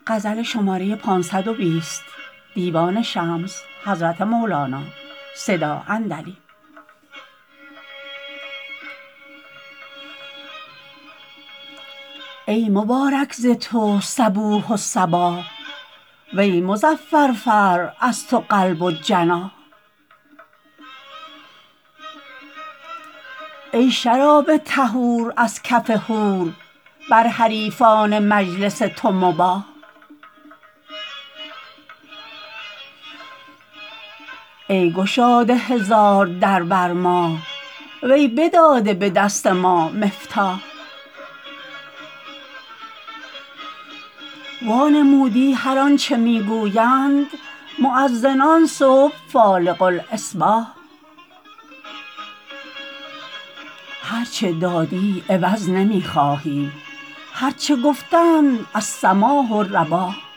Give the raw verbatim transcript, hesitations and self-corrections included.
غزل شماره پانصد و بیست دیوان شمس حضرت مولانا صدا اندلی. ای مبارک ز تو صبوح و صباح، وی مظفرفر از تو قلب و جناح. ای شراب طهور از کف حور، بر حریفان مجلس تو مباح. ای گشاده هزار در بر ما، وی بداده به دست ما مفتاح. وانمودی هر آنچ می گویند، مؤذنان صبح فالق الاصباح. هر چه دادی عوض نمی خواهی، هر چه گفتند السماح و رباح.